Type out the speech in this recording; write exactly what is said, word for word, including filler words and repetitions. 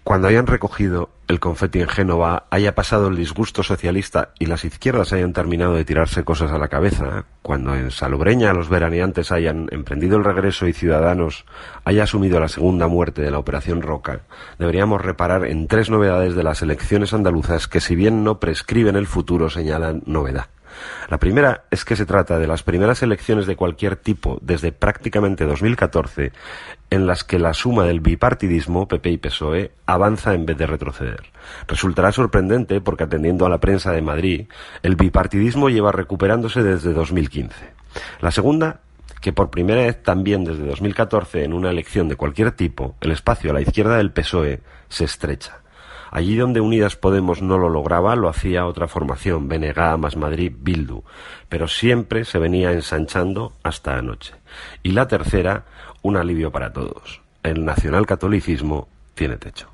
Cuando hayan recogido el confeti en Génova, haya pasado el disgusto socialista y las izquierdas hayan terminado de tirarse cosas a la cabeza, cuando en Salobreña los veraneantes hayan emprendido el regreso y Ciudadanos haya asumido la segunda muerte de la Operación Roca, deberíamos reparar en tres novedades de las elecciones andaluzas que, si bien no prescriben el futuro, señalan novedad. La primera es que se trata de las primeras elecciones de cualquier tipo desde prácticamente dos mil catorce en las que la suma del bipartidismo, P P y P S O E, avanza en vez de retroceder. Resultará sorprendente porque, atendiendo a la prensa de Madrid, el bipartidismo lleva recuperándose desde dos mil quince. La segunda, que por primera vez también desde dos mil catorce en una elección de cualquier tipo, el espacio a la izquierda del P S O E se estrecha. Allí donde Unidas Podemos no lo lograba, lo hacía otra formación, B N G más Madrid, Bildu, pero siempre se venía ensanchando hasta anoche. Y la tercera, un alivio para todos: el nacionalcatolicismo tiene techo.